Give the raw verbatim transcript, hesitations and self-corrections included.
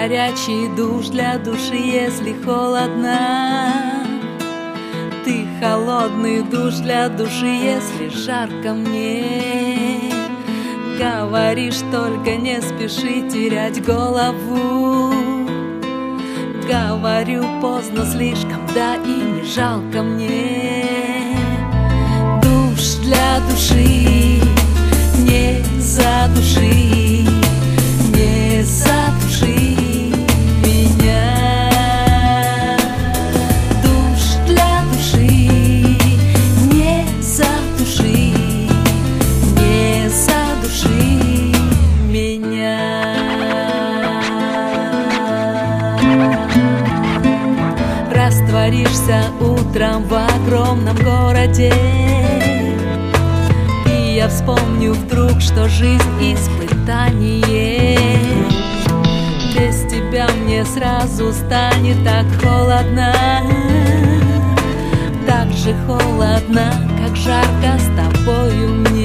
горячий душ для души, если холодно. Ты холодный душ для души, если жарко мне. Говоришь, только не спеши терять голову. Говорю, поздно слишком, да и не жалко мне. Душ для души, не задуши, не задуши меня. Душ для души, не задуши, не задуши меня. Растворишься утром в огромном городе, и я вспомню вдруг, что жизнь испытание. Без тебя мне сразу станет так холодно, так же холодно, как жарко с тобою мне.